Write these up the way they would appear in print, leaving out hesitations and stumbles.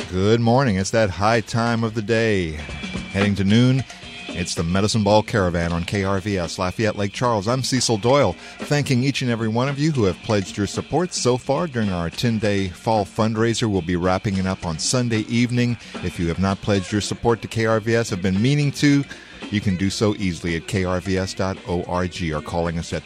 Good morning. It's that high time of the day. Heading to noon, it's the Medicine Ball Caravan on KRVS, Lafayette Lake Charles. I'm Cecil Doyle, thanking each and every one of you who have pledged your support so far during our 10-day fall fundraiser. We'll be wrapping it up on Sunday evening. If you have not pledged your support to KRVS, have been meaning to, you can do so easily at krvs.org or calling us at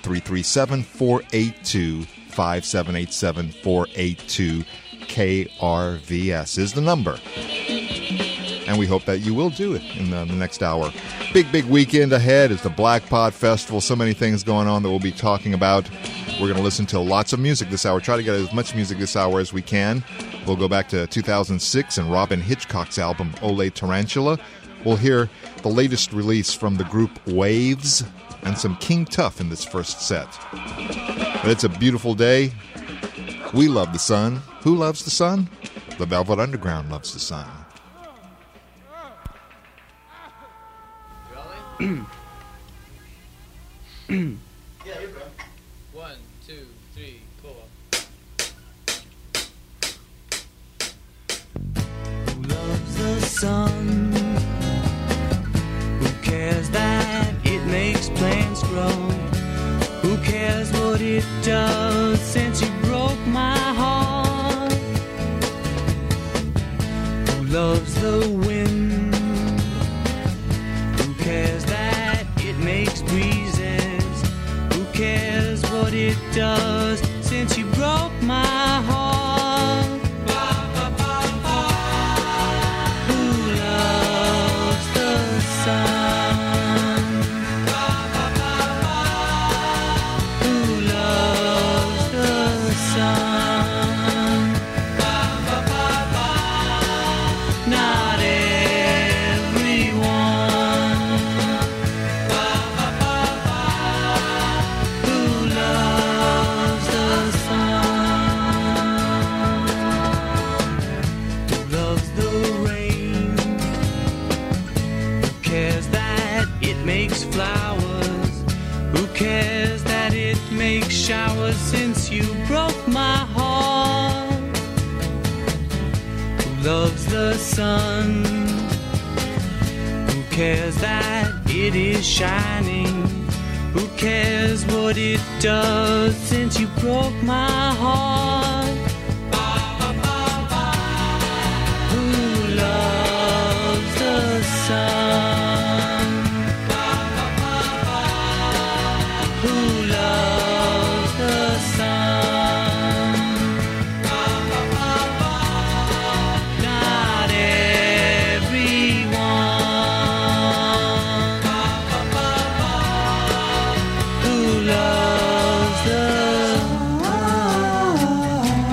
337-482-5787, 482 KRVS is the number. And we hope that you will do it in the next hour. Big weekend ahead is the Black Pod Festival. So many things going on that we'll be talking about. We're going to listen to lots of music this hour. Try to get as much music this hour as we can. We'll go back to 2006 and Robin Hitchcock's album, Ole Tarantula. We'll hear the latest release from the group Waves and some King Tuff in this first set. But it's a beautiful day. We love the sun. Who loves the sun? The Velvet Underground loves the sun. Yeah, here we go. 1, 2, 3, 4. Who loves the sun? Who cares that it makes plants grow? Who cares what it does since you broke my heart? Who loves the wind? Who cares that it makes breezes? Who cares what it does since you broke my heart? Who loves the sun? Who loves the sun? Not everyone. Who loves the sun? Who loves the rain? Who cares that it makes flowers? Who cares that it makes showers since you broke my heart? Who loves the sun? Who cares that it is shining? Who cares what it does since you broke my heart? Who loves the sun? Who loves the sun? Not everyone. Who loves the sun?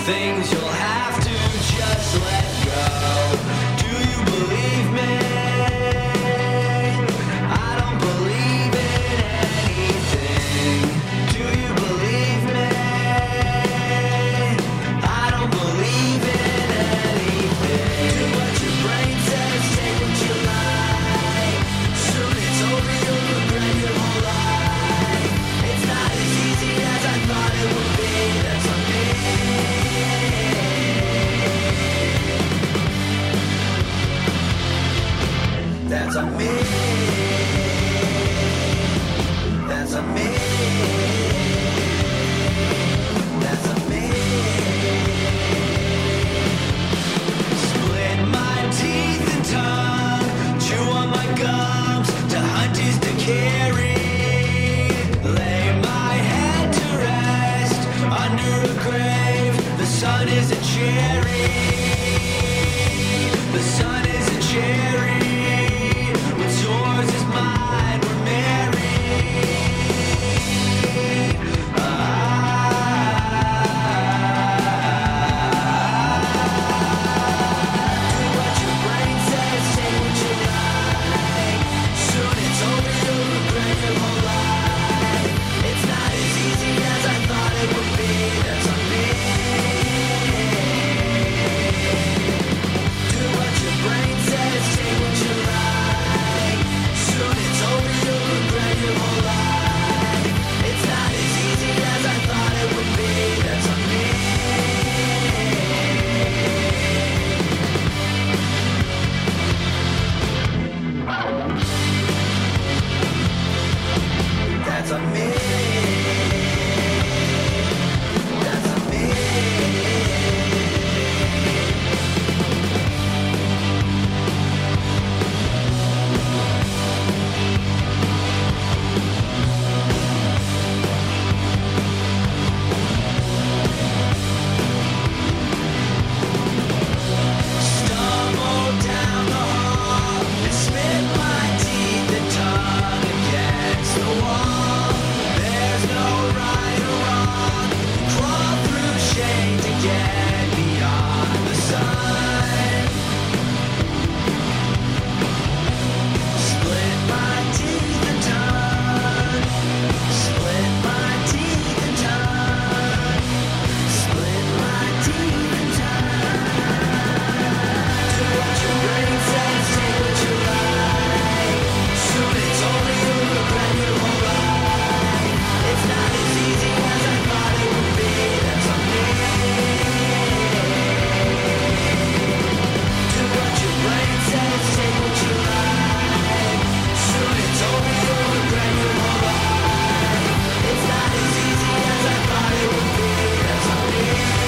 things you'll have to just let go. Do you believe me? I don't believe in anything. Do you believe me? I don't believe in anything. Do what your brain says, take what you like. Soon it's over, you'll regret your whole life. It's not as easy as I thought it would be. That's on me. That's on me. That's on me. That's on me. Split my teeth and tongue, chew on my gums, to hunt is to carry. Lay my head to rest under a grave. The sun is a cherry. The sun is a cherry. What's yours is mine. We're married. Do what your brain says, say what you like. Soon it's over, you'll regret your whole life. It's not as easy as I thought it would be. That's on me. Do what your brain says, say what you like. Soon it's over, you'll regret your whole life. It's not as easy as I thought it would be. That's on me. That's on me. That's on me. Stumble down the hall and spit my teeth and tongue against the wall. There's no right or wrong. Crawl through shade to get beyond the sun. Split my teeth and tongue. Split my teeth and tongue. Split my teeth and tongue. Do what your brain says, take what you like. Soon it's over, you'll regret your whole life. It's not as easy as I thought it would be. That's on me. Do what your brain says, take what you like. Soon it's over, you'll regret your whole life. It's not as easy as I thought it would be. That's on me.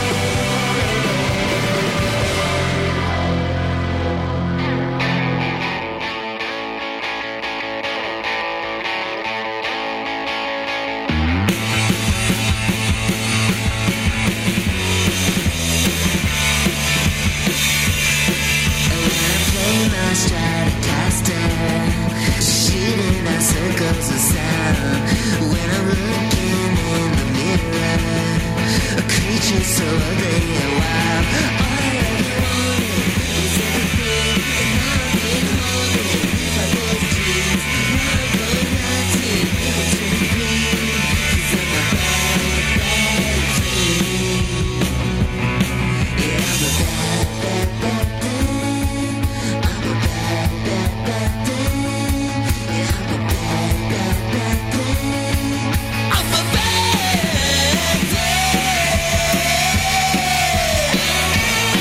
Play my Stratocaster, shooting out circles of sound. When I'm looking in the mirror, a creature so ugly and wild. All I ever wanted is everything, and now I've been holding my boy's dreams. Now I'm going naughty, it's really green, 'cause I'm a bad, bad dream. Yeah, I'm a bad, bad, bad thing. I'm a bad, bad, bad thing. Yeah, I'm a bad, bad, bad thing. I'm a bad thing.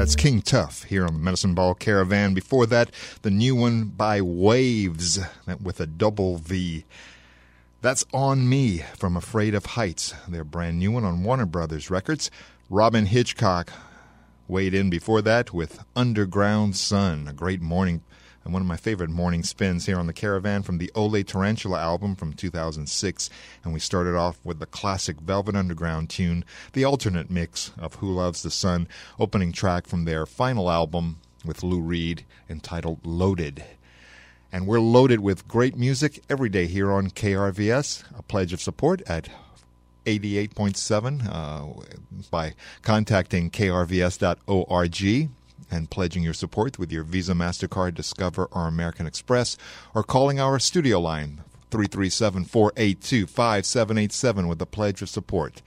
That's King Tough here on the Medicine Ball Caravan. Before that, the new one by Waves with a double V. That's On Me from Afraid of Heights, their brand new one on Warner Brothers Records. Robin Hitchcock weighed in before that with Underground Sun, a great morning and one of my favorite morning spins here on the Caravan from the Ole Tarantula album from 2006. And we started off with the classic Velvet Underground tune, the alternate mix of Who Loves the Sun, opening track from their final album with Lou Reed entitled Loaded. And we're loaded with great music every day here on KRVS, a pledge of support at 88.7 by contacting krvs.org. and pledging your support with your Visa, MasterCard, Discover, or American Express, or calling our studio line, 337-482-5787, with a pledge of support.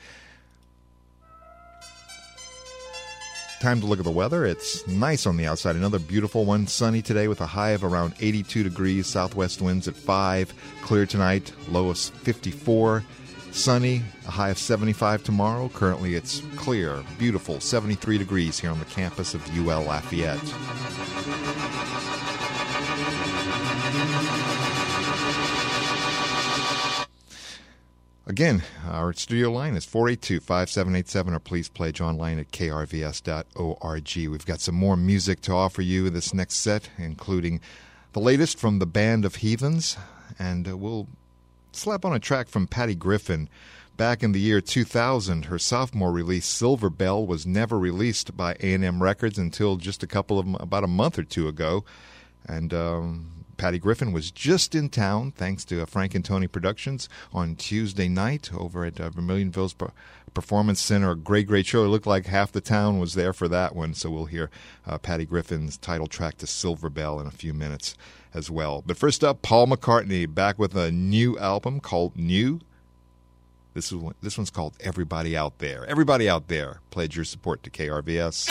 Time to look at the weather. It's nice on the outside. Another beautiful one. Sunny today with a high of around 82 degrees. Southwest winds at 5. Clear tonight. Low of 54. Sunny, a high of 75 tomorrow. Currently it's clear, beautiful, 73 degrees here on the campus of UL Lafayette. Again, our studio line is 482-5787, or please pledge online at krvs.org. We've got some more music to offer you this next set, including the latest from the Band of Heathens, and we'll slap on a track from Patty Griffin. Back in the year 2000, her sophomore release, Silver Bell, was never released by A&M Records until just about a month or two ago. And Patty Griffin was just in town, thanks to Frank and Tony Productions, on Tuesday night over at Vermilionville's Performance Center. A great, great show. It looked like half the town was there for that one, so we'll hear Patty Griffin's title track to Silver Bell in a few minutes as well. But first up, Paul McCartney, back with a new album called New. This one's called Everybody Out There. Everybody out there, pledge your support to KRVS.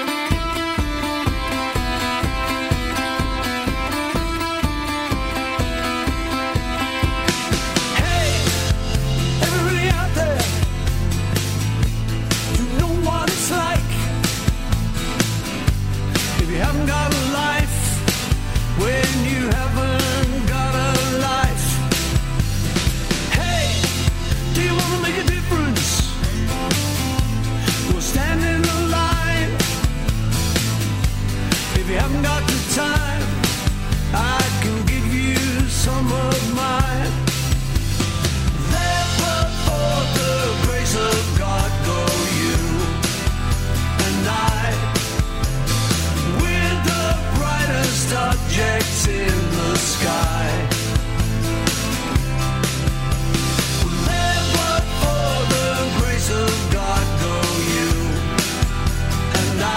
Objects in the sky. Let but for the grace of God go you and I.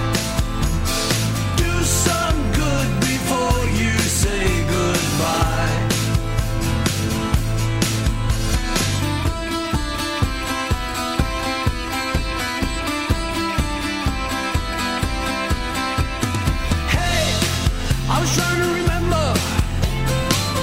Do some good before you say goodbye. I was trying to remember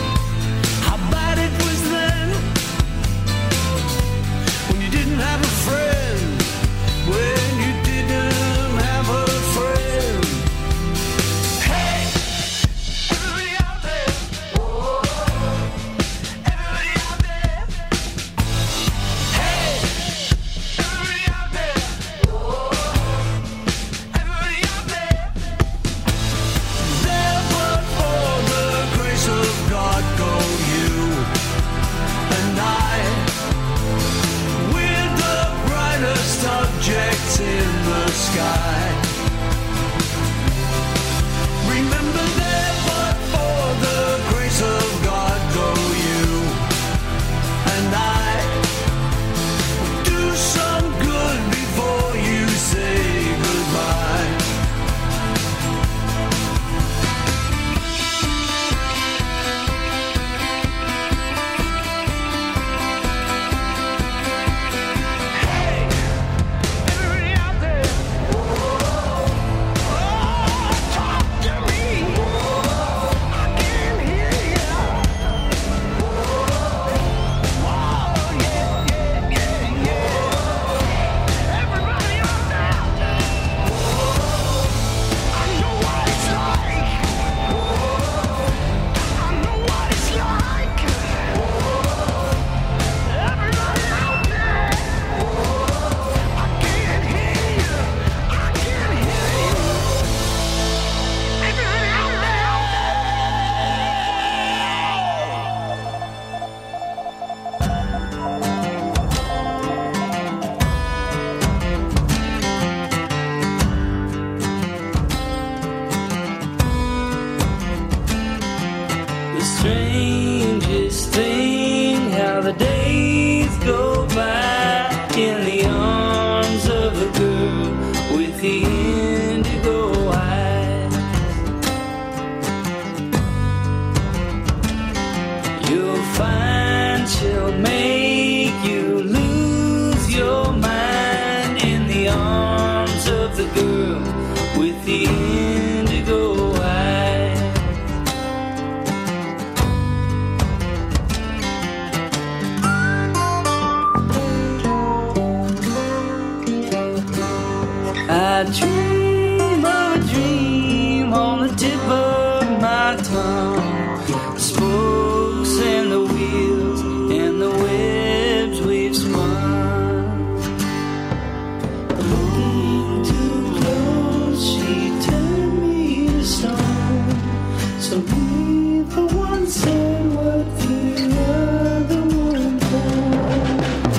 strangest thing, how the days go by in the arms of a girl with the indigo eyes. You'll find she'll make you lose your mind in the arms of the girl with the indigo eyes. I dream of a dream on the tip of my tongue, spokes and the wheels and the webs we've spun. Looking too close, she turned me to stone. So neither one said what the other one thought.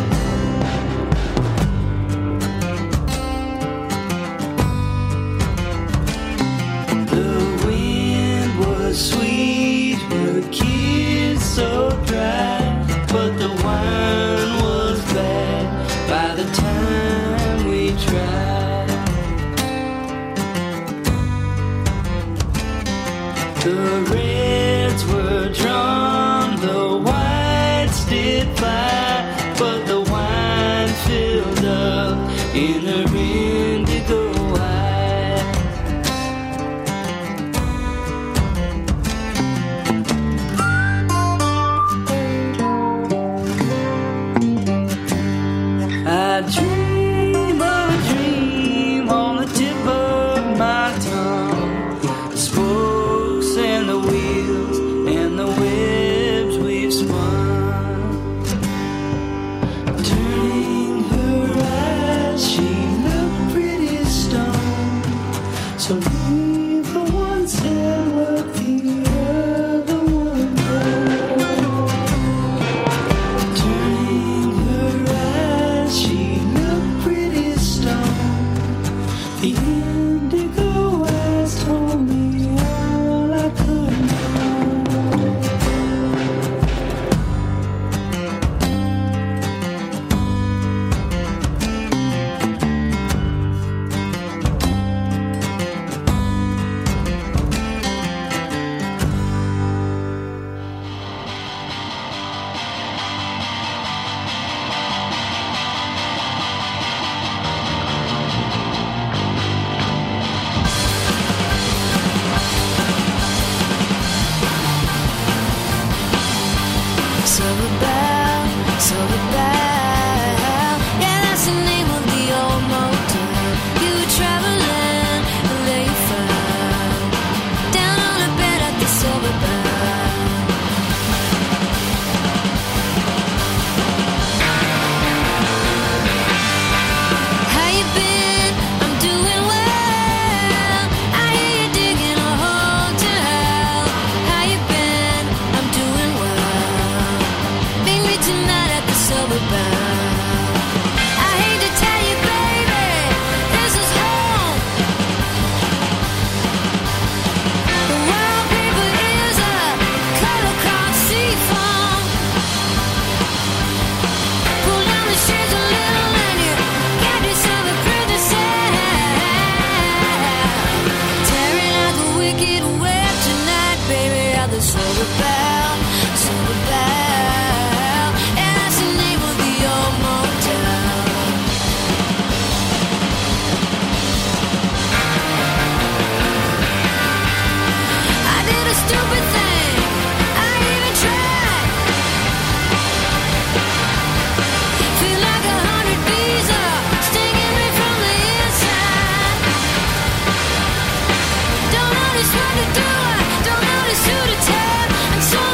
Sweet, her kiss so dry, but the wine was bad by the time we tried. The reds were drawn, the whites did fly, but the wine filled up in her indigo eyes. I dream of a dream on the tip of my tongue, the spokes and the wheels and the webs we've spun. Turning her eyes, she looked pretty stoned. So neither one said what the other one thought. Turning her eyes, she looked pretty stoned. The indigo eyes told me all I could know. Silver Bell, yeah, that's the name of the old motel. You were traveling, and there you fell down on a bed at the Silver Bell. How you been? I'm doing well. I hear you digging a hole to hell. How you been? I'm doing well. Meet me tonight at the Silver Bell. I hate to tell you, baby, this is home. The wallpaper is a color cross seafoam. Pull down the shades a little and you get yourself a princess. Tearing out the wicked web tonight, baby, at the Silver Bell, Silver Bell. And that's the name of the old motel. I did a stupid thing, I even tried. Feel like 100 bees are stinging me from the inside. Don't notice what to do, I don't notice who to tell. And so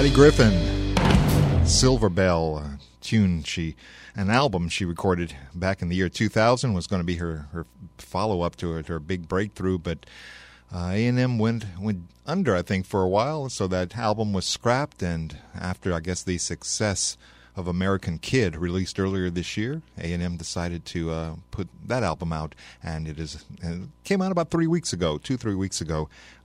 Patty Griffin, Silver Bell, an album she recorded back in the year 2000, was going to be her follow-up to her big breakthrough, but A&M went under, I think, for a while, so that album was scrapped, and after, I guess, the success of American Kid, released earlier this year, A&M decided to put that album out, and it came out about 3 weeks ago, 2-3 weeks ago,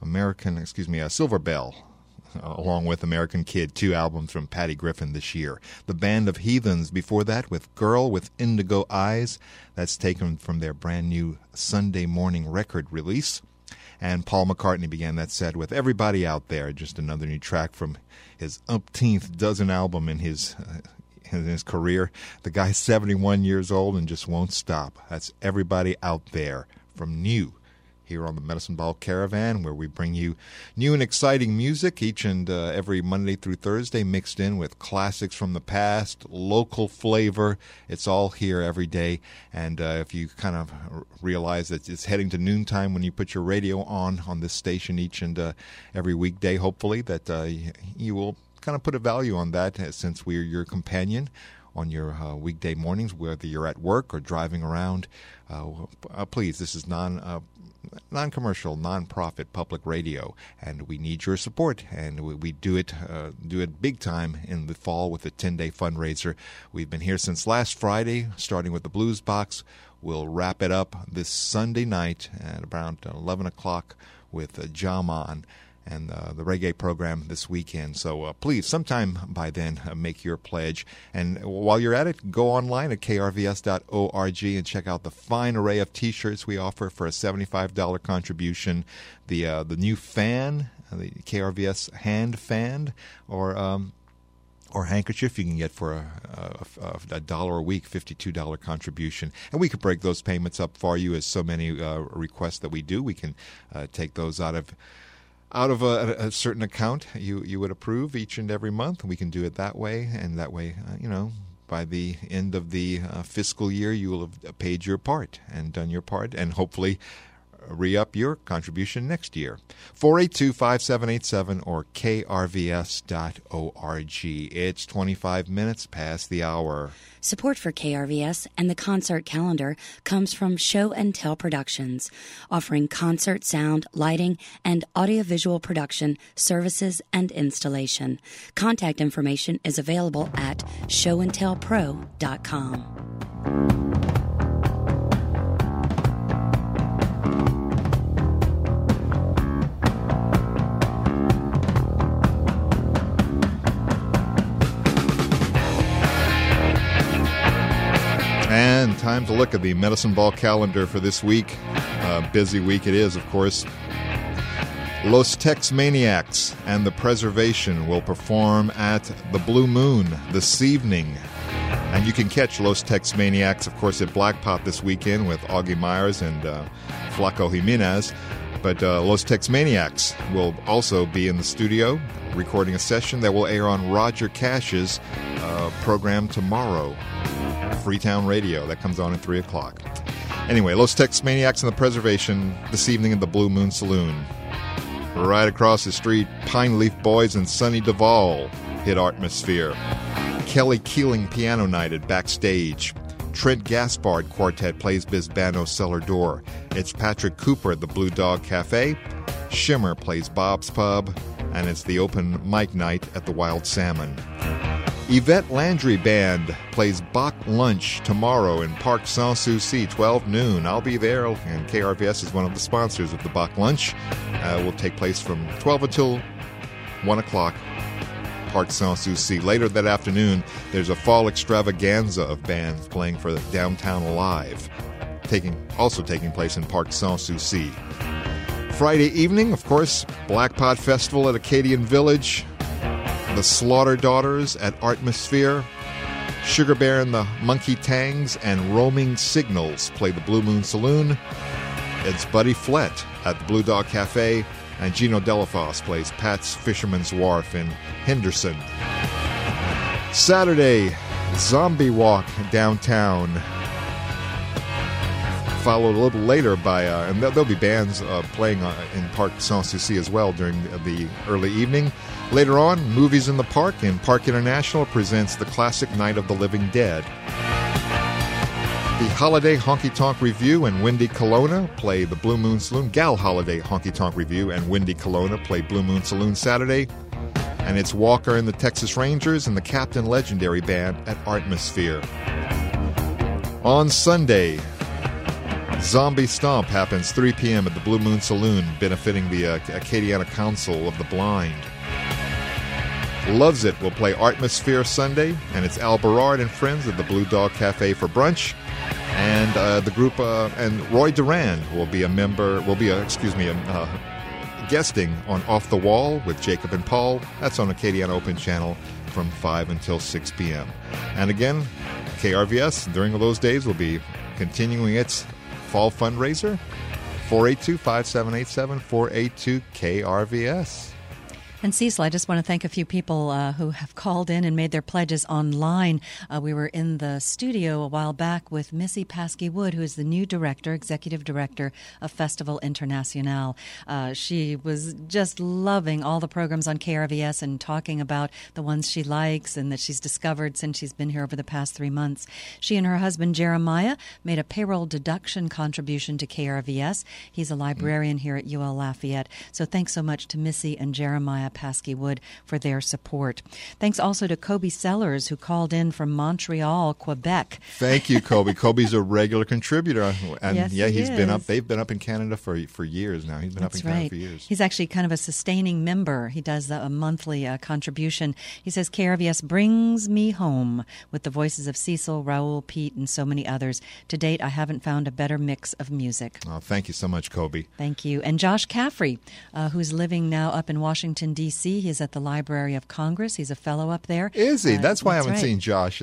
Silver Bell, along with American Kid, 2 albums from Patty Griffin this year. The Band of Heathens before that with Girl with Indigo Eyes. That's taken from their brand new Sunday Morning record release. And Paul McCartney began that set with Everybody Out There, just another new track from his umpteenth dozen album in his career. The guy's 71 years old and just won't stop. That's Everybody Out There from New, here on the Medicine Ball Caravan, where we bring you new and exciting music each and every Monday through Thursday, mixed in with classics from the past, local flavor. It's all here every day. And if you kind of realize that it's heading to noontime when you put your radio on this station each and every weekday, hopefully, that you will kind of put a value on that, since we're your companion on your weekday mornings, whether you're at work or driving around. Please, this is non-commercial, non-profit public radio, and we need your support, and we do it big time in the fall with the 10-day fundraiser. We've been here since last Friday, starting with the Blues Box. We'll wrap it up this Sunday night at around 11 o'clock with Jaman and the reggae program this weekend. So please, sometime by then, make your pledge. And while you're at it, go online at krvs.org and check out the fine array of T-shirts we offer for a $75 contribution. The new fan, the KRVS hand fan, or handkerchief you can get for a dollar a week, $52 contribution. And we could break those payments up for you, as so many requests that we do. We can take those out of a certain account you would approve each and every month. We can do it that way, and that way, by the end of the fiscal year, you will have paid your part and done your part, and hopefully re-up your contribution next year. 482-5787 or krvs.org. It's 25 minutes past the hour. Support for KRVS and the concert calendar comes from Show and Tell Productions, offering concert sound, lighting, and audiovisual production services and installation. Contact information is available at showandtellpro.com. And time to look at the Medicine Ball calendar for this week. Busy week it is, of course. Los Tex Maniacs and the Preservation will perform at the Blue Moon this evening. And you can catch Los Tex Maniacs, of course, at Black Pot this weekend with Augie Myers and Flaco Jimenez. But Los Tex Maniacs will also be in the studio recording a session that will air on Roger Cash's program tomorrow. Freetown Radio. That comes on at 3 o'clock. Anyway, Los Tex Maniacs and the Preservation this evening at the Blue Moon Saloon. Right across the street, Pine Leaf Boys and Sonny Duvall hit Artmosphere. Kelly Keeling Piano Night at Backstage. Trent Gaspard Quartet plays Bisbano Cellar Door. It's Patrick Cooper at the Blue Dog Cafe. Shimmer plays Bob's Pub. And it's the open mic night at the Wild Salmon. Yvette Landry Band plays Bach Lunch tomorrow in Parc Sans-Souci, 12 noon. I'll be there, and KRVS is one of the sponsors of the Bach Lunch. Will take place from 12 until 1 o'clock, Parc Sans-Souci. Later that afternoon, there's a fall extravaganza of bands playing for Downtown Alive, also taking place in Parc Sans-Souci. Friday evening, of course, Black Pot Festival at Acadian Village. The Slaughter Daughters at Artmosphere. Sugar Bear and the Monkey Tangs and Roaming Signals play the Blue Moon Saloon. It's Buddy Flett at the Blue Dog Cafe. And Gino Delafosse plays Pat's Fisherman's Wharf in Henderson. Saturday, Zombie Walk downtown. Followed a little later by, and there'll be bands playing in Parc Sans-Souci as well during the early evening. Later on, Movies in the Park, and Park International presents the classic Night of the Living Dead. The Holiday Honky Tonk Review and Wendy Colonna play the Blue Moon Saloon. Gal Holiday Honky Tonk Review and Wendy Colonna play Blue Moon Saloon Saturday. And it's Walker and the Texas Rangers and the Captain Legendary Band at Artmosphere. On Sunday, Zombie Stomp happens 3 p.m. at the Blue Moon Saloon, benefiting the Acadiana Council of the Blind. Loves It will play Artmosphere Sunday, and it's Al Berard and friends at the Blue Dog Cafe for brunch. And the group and Roy Durand will be guesting on Off the Wall with Jacob and Paul. That's on Acadiana Open Channel from 5 until 6 p.m. And again, KRVS during those days will be continuing its fall fundraiser. 482-5787, 482-KRVS. And Cecil, I just want to thank a few people who have called in and made their pledges online. We were in the studio a while back with Missy Paskey-Wood, who is the new executive director of Festival International. She was just loving all the programs on KRVS and talking about the ones she likes and that she's discovered since she's been here over the past 3 months. She and her husband, Jeremiah, made a payroll deduction contribution to KRVS. He's a librarian here at UL Lafayette. So thanks so much to Missy and Jeremiah Paskey-Wood for their support. Thanks also to Kobe Sellers, who called in from Montreal, Quebec. Thank you, Kobe. Kobe's a regular contributor, and yes, he's been up. They've been up in Canada for years now. He's been That's up in Canada for years. He's actually kind of a sustaining member. He does a monthly contribution. He says KRVS brings me home with the voices of Cecil, Raul, Pete, and so many others. To date, I haven't found a better mix of music. Oh, thank you so much, Kobe. Thank you. And Josh Caffrey, who's living now up in Washington, D.C. He's at the Library of Congress. He's a fellow up there. Is he? That's why I haven't right. seen Josh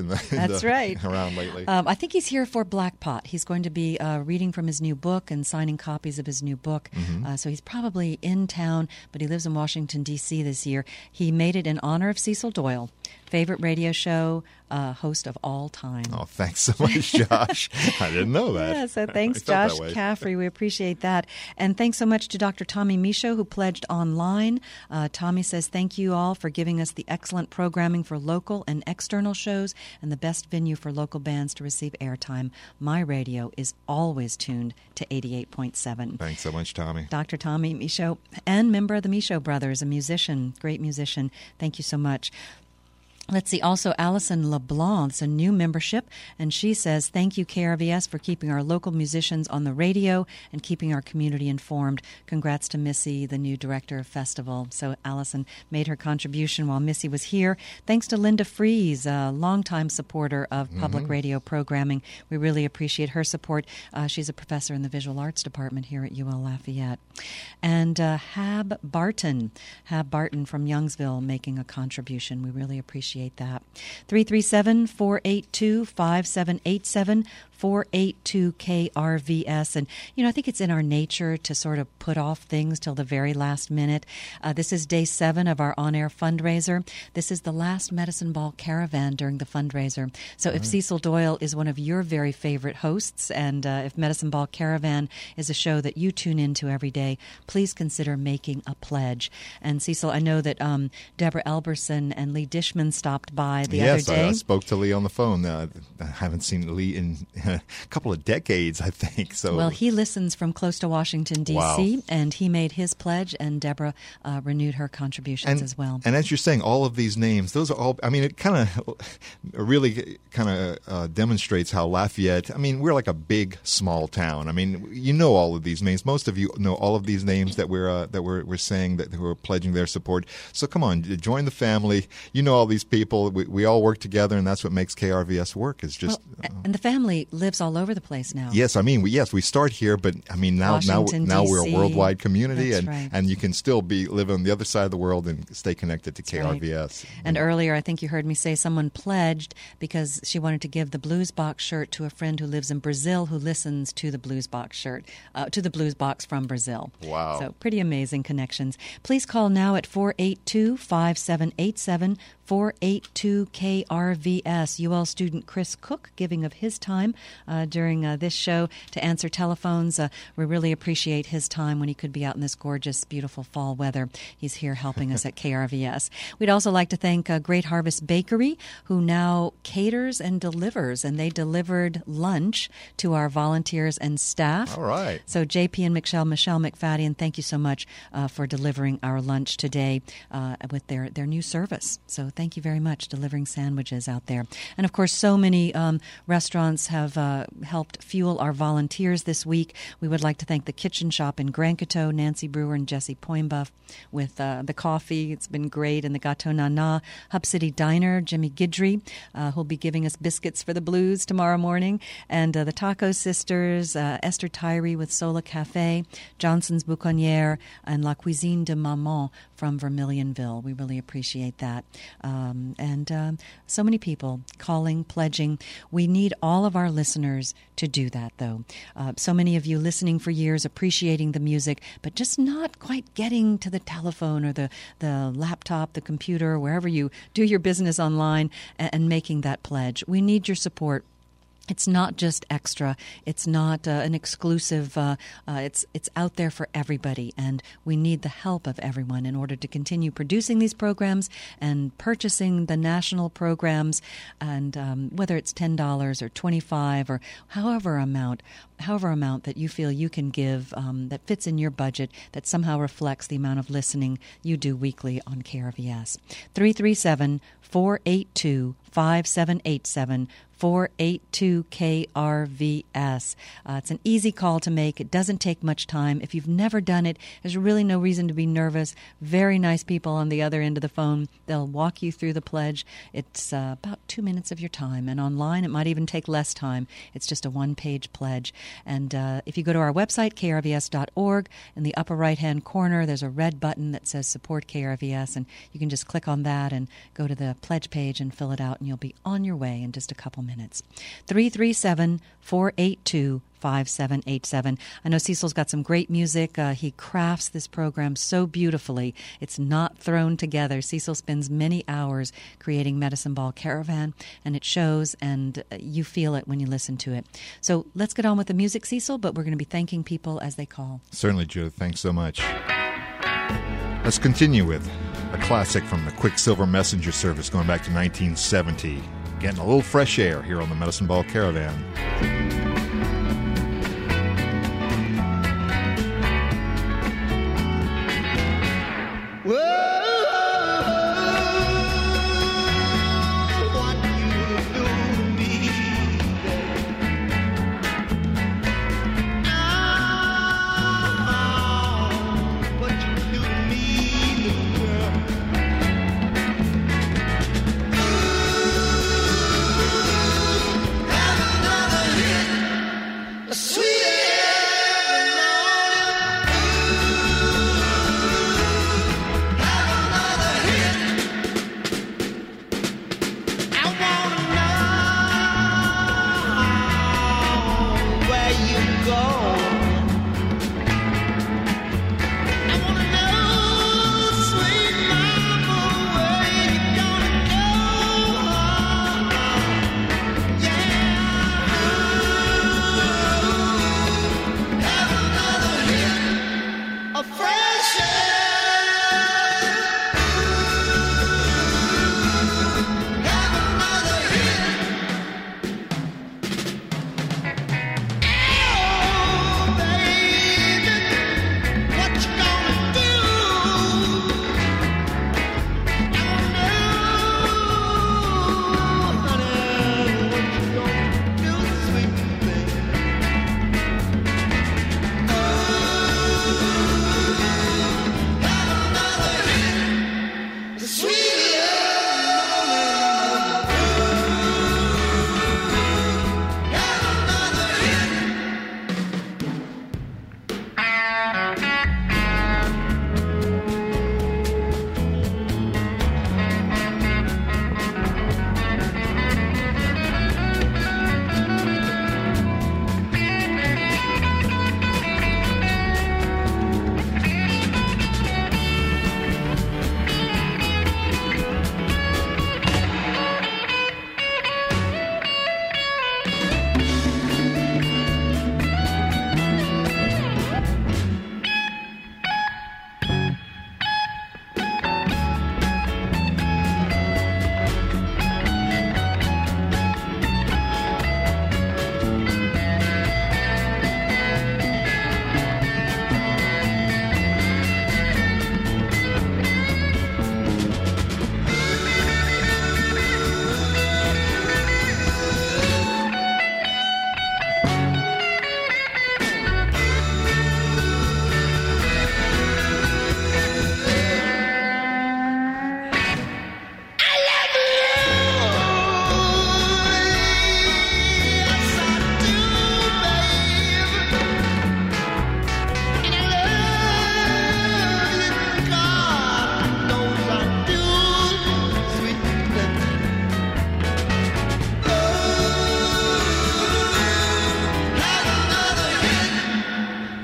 around lately. I think he's here for Black Pot. He's going to be reading from his new book and signing copies of his new book. Mm-hmm. So he's probably in town, but he lives in Washington, D.C. this year. He made it in honor of Cecil Doyle, favorite radio show host of all time. Oh, thanks so much, Josh. I didn't know that. Yeah, so thanks, Josh Caffrey. We appreciate that. And thanks so much to Dr. Tommy Michaud, who pledged online. Tommy says, thank you all for giving us the excellent programming for local and external shows and the best venue for local bands to receive airtime. My radio is always tuned to 88.7. Thanks so much, Tommy. Dr. Tommy Michaud, and member of the Michaud Brothers, a musician, great musician. Thank you so much. Let's see, also Allison LeBlanc, it's a new membership, and she says, thank you, KRVS, for keeping our local musicians on the radio and keeping our community informed. Congrats to Missy, the new director of Festival. So Allison made her contribution while Missy was here. Thanks to Linda Fries, a longtime supporter of public radio programming. We really appreciate her support. She's a professor in the visual arts department here at UL Lafayette. And Hab Barton from Youngsville making a contribution. We really appreciate that. 337-482-5787, 482-KRVS. And, I think it's in our nature to sort of put off things till the very last minute. This is day 7 of our on-air fundraiser. This is the last Medicine Ball Caravan during the fundraiser. So if Cecil Doyle is one of your very favorite hosts, and if Medicine Ball Caravan is a show that you tune into every day, please consider making a pledge. And Cecil, I know that Deborah Elberson and Lee Dishman stopped by the other day. Yes, I spoke to Lee on the phone. I haven't seen Lee in a couple of decades, I think. So, well, he listens from close to Washington, D.C., and he made his pledge, and Deborah renewed her contributions as well. And as you're saying, all of these names, those are all, it kind of really demonstrates how Lafayette, we're like a big, small town. All of these names. Most of you know all of these names that we're saying that who are pledging their support. So come on, join the family. You know all these people. We all work together, and that's what makes KRVS work. Is just and the family lives all over the place now. Yes, we start here, but now we're a worldwide community, That's and right. and you can still live on the other side of the world and stay connected to KRVS. Right. And earlier, I think you heard me say someone pledged because she wanted to give the Blues Box shirt to a friend who lives in Brazil who listens to the Blues Box shirt, to the Blues Box from Brazil. Wow. So pretty amazing connections. Please call now at 482-5787, 482-KRVS. UL student Chris Cook giving of his time during this show to answer telephones. We really appreciate his time when he could be out in this gorgeous, beautiful fall weather. He's here helping us at KRVS. We'd also like to thank Great Harvest Bakery, who now caters and delivers, and they delivered lunch to our volunteers and staff. All right. So JP and Michelle McFadden, thank you so much for delivering our lunch today with their new service. So thank you very much, delivering sandwiches out there. And of course, so many restaurants have helped fuel our volunteers this week. We would like to thank the Kitchen Shop in Grand Coteau, Nancy Brewer and Jesse Poimbuff with the coffee. It's been great. And the Gateau Nana, Hub City Diner, Jimmy Guidry, who'll be giving us biscuits for the blues tomorrow morning. And the Taco Sisters, Esther Tyree with Sola Cafe, Johnson's Bouconniere, and La Cuisine de Maman from Vermilionville. We really appreciate that. So many people calling, pledging. We need all of our listeners to do that, though. So many of you listening for years, appreciating the music, but just not quite getting to the telephone or the laptop, the computer, wherever you do your business online and making that pledge. We need your support. It's not just extra. It's not an exclusive. It's out there for everybody, and we need the help of everyone in order to continue producing these programs and purchasing the national programs. And whether it's $10 or $25 or however amount that you feel you can give that fits in your budget, that somehow reflects the amount of listening you do weekly on KRVS. 337-482-5787. 482-KRVS. It's an easy call to make. It doesn't take much time. If you've never done it, there's really no reason to be nervous. Very nice people on the other end of the phone. They'll walk you through the pledge. It's about 2 minutes of your time. And online, it might even take less time. It's just a one-page pledge. And if you go to our website, krvs.org, in the upper right-hand corner, there's a red button that says Support KRVS. And you can just click on that and go to the pledge page and fill it out, and you'll be on your way in just a couple minutes. 337-482-5787. I know Cecil's got some great music. He crafts this program so beautifully. It's not thrown together. Cecil spends many hours creating Medicine Ball Caravan, and it shows, and you feel it when you listen to it. So let's get on with the music, Cecil, but we're going to be thanking people as they call. Certainly, Judith. Thanks so much. Let's continue with a classic from the Quicksilver Messenger Service going back to 1970. Getting a little fresh air here on the Medicine Ball Caravan. Sweet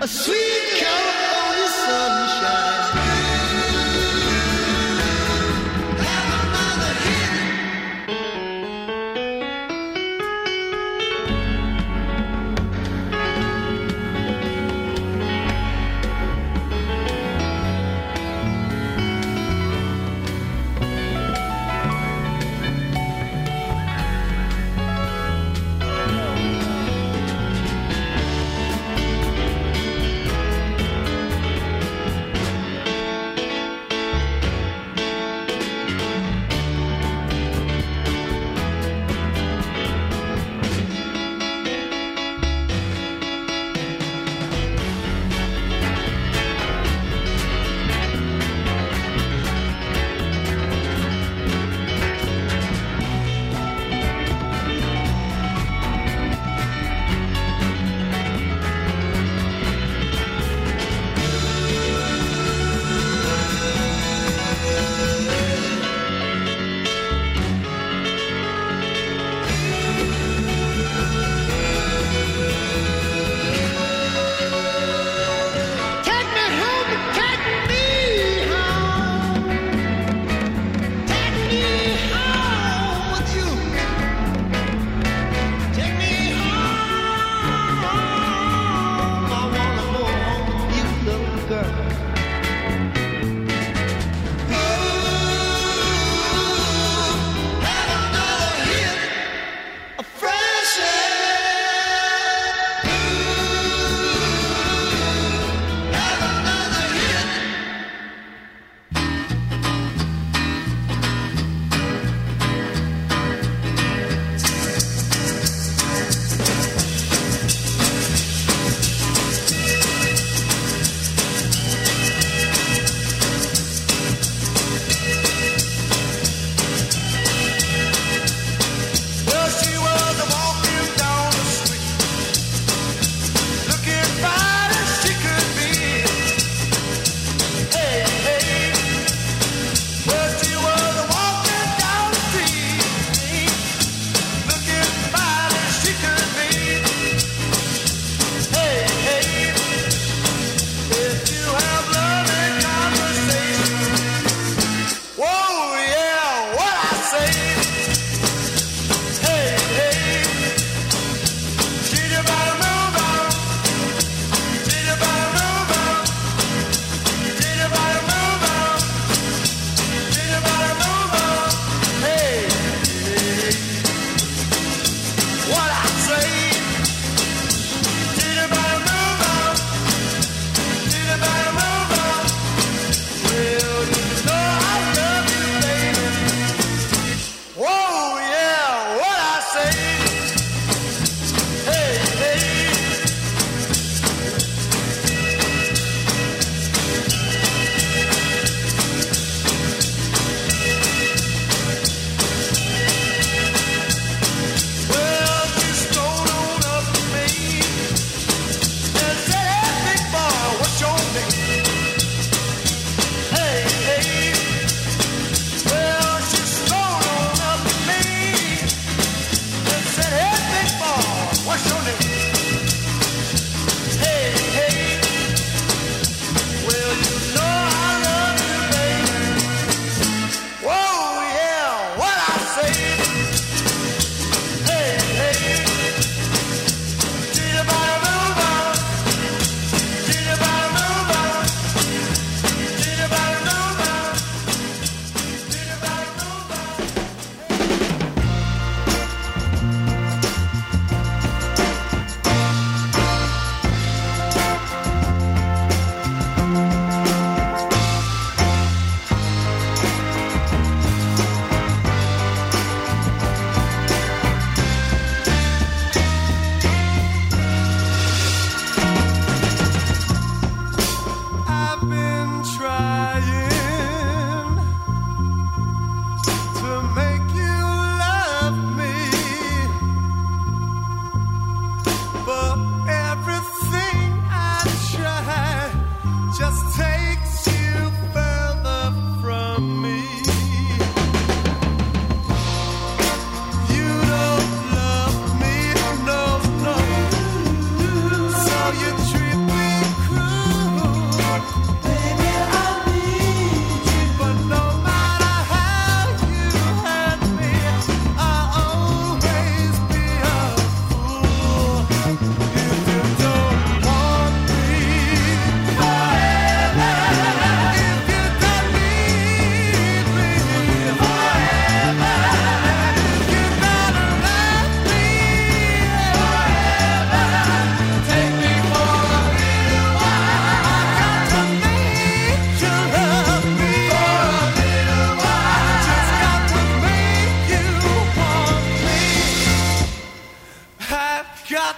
sweet California sunshine. Have another hit.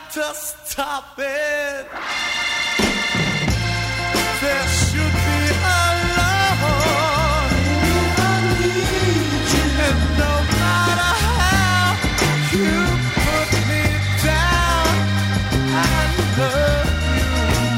to stop it. There should be a law. I need you. And no matter how you put me down, I love you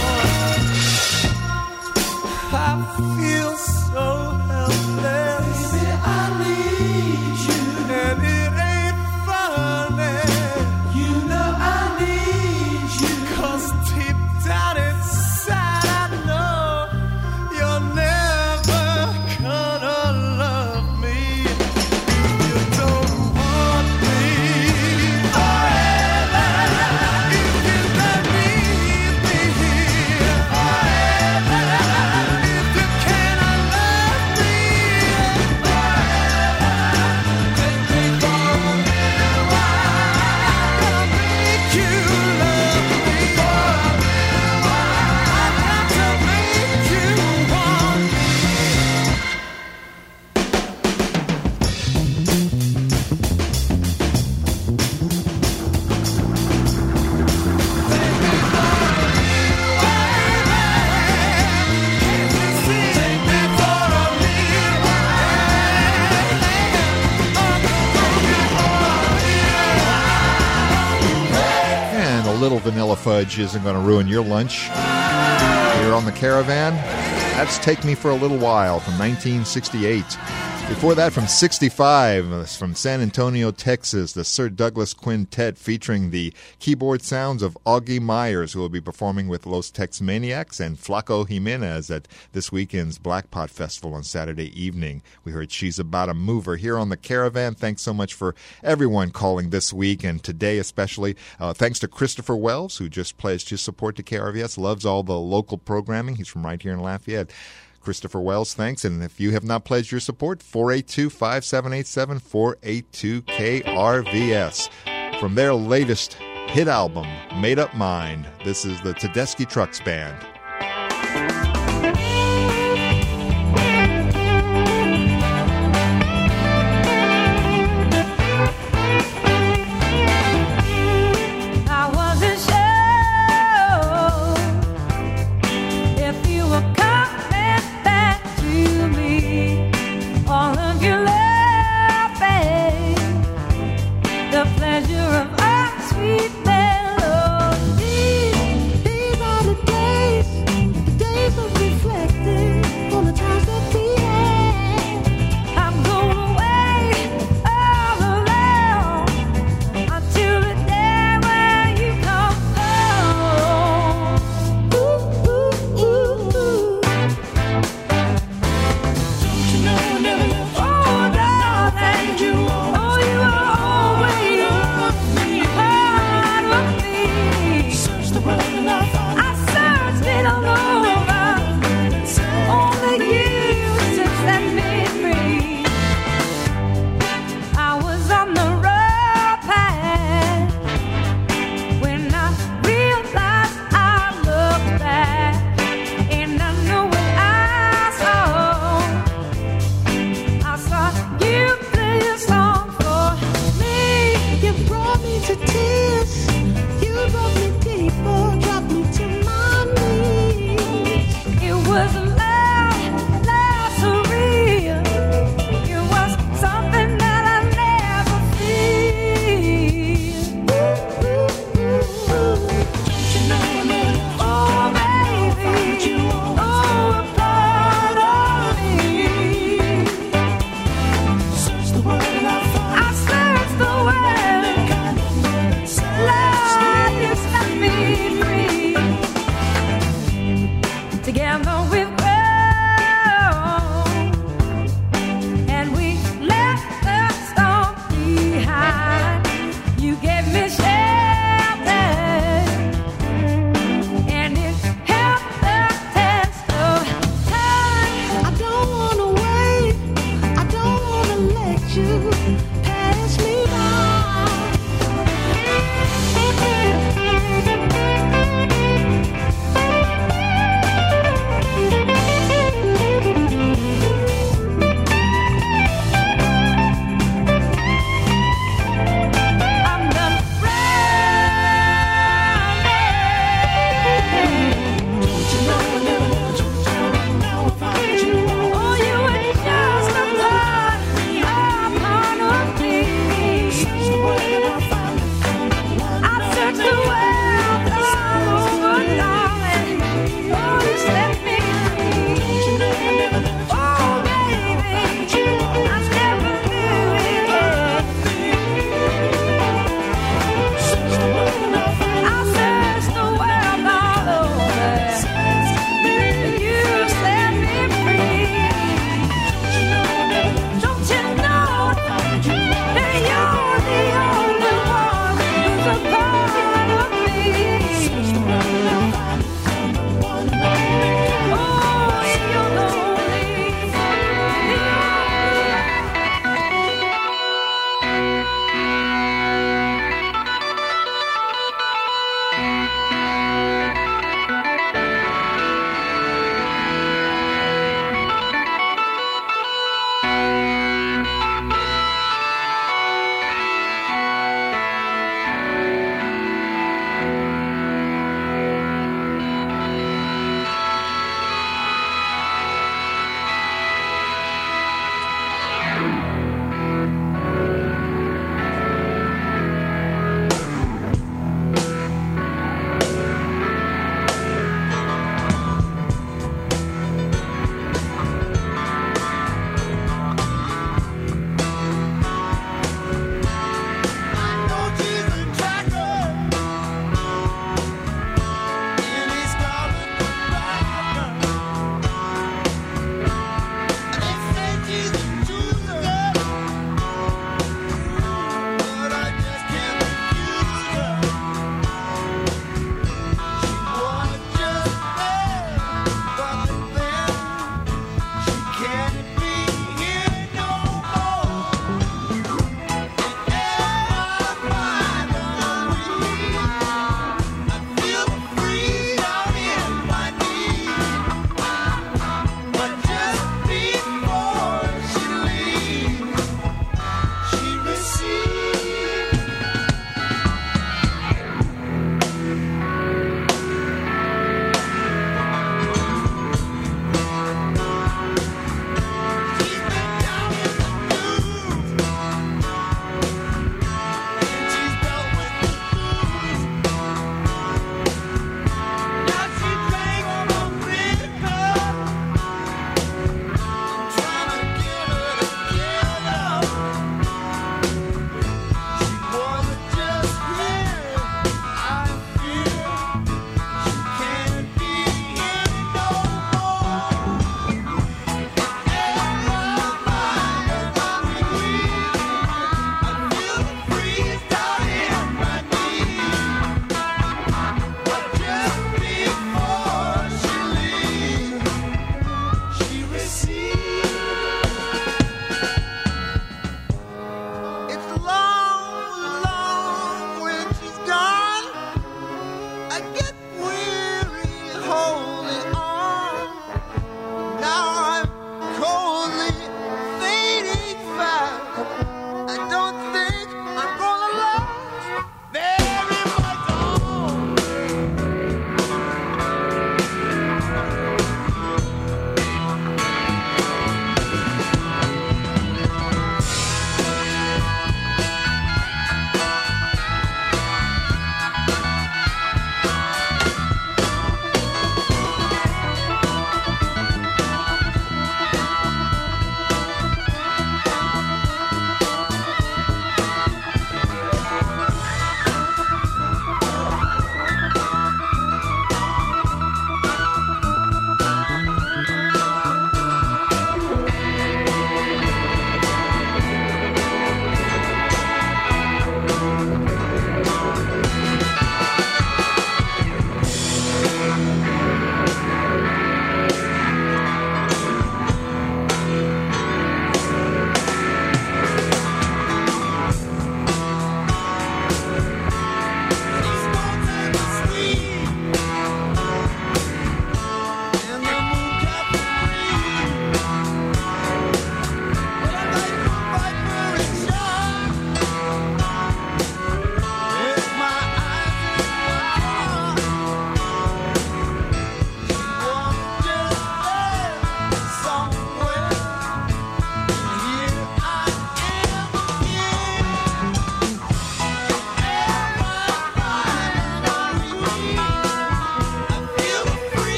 more. I feel so helpless. Baby, I need you. And it ain't funny. You know I need you. 'Cause deep down inside I know you're never gonna love me. You don't want me forever. If you let me be here forever. If you cannot love me forever, then take for a little while. Gonna make you love me for a little while. I've got to make you want me. And a little vanilla fudge isn't going to ruin your lunch. Here on the Caravan, that's Take Me for a Little While from 1968. Before that, from 65, from San Antonio, Texas, the Sir Douglas Quintet featuring the keyboard sounds of Augie Myers, who will be performing with Los Tex Maniacs and Flaco Jimenez at this weekend's Black Pot Festival on Saturday evening. We heard She's About a Mover here on the Caravan. Thanks so much for everyone calling this week and today especially. Thanks to Christopher Wells, who just pledged his support to KRVS, loves all the local programming. He's from right here in Lafayette. Christopher Wells, thanks. And if you have not pledged your support, 482-5787, 482-KRVS. From their latest hit album, Made Up Mind, this is the Tedeschi Trucks Band. I wasn't sure if you were coming back to me. All of your laughing, the pleasure of our sweet melody. These are the days of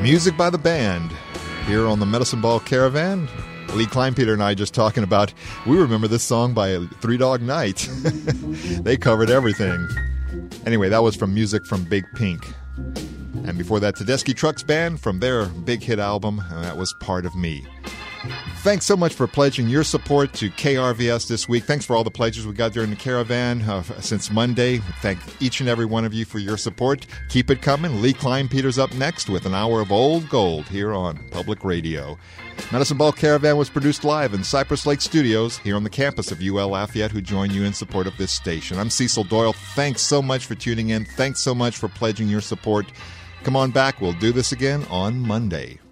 Music by the band here on the Medicine Ball Caravan. Lee Kleinpeter and I just talking about, we remember this song by Three Dog Night. They covered everything. Anyway, that was from Music from Big Pink. And before that, Tedeschi Trucks Band from their big hit album, and that was Part of Me. Thanks so much for pledging your support to KRVS this week. Thanks for all the pledges we got during the caravan since Monday. Thank each and every one of you for your support. Keep it coming. Lee Kleinpeter's up next with an hour of old gold here on Public Radio. Medicine Ball Caravan was produced live in Cypress Lake Studios here on the campus of UL Lafayette, who join you in support of this station. I'm Cecil Doyle. Thanks so much for tuning in. Thanks so much for pledging your support. Come on back. We'll do this again on Monday.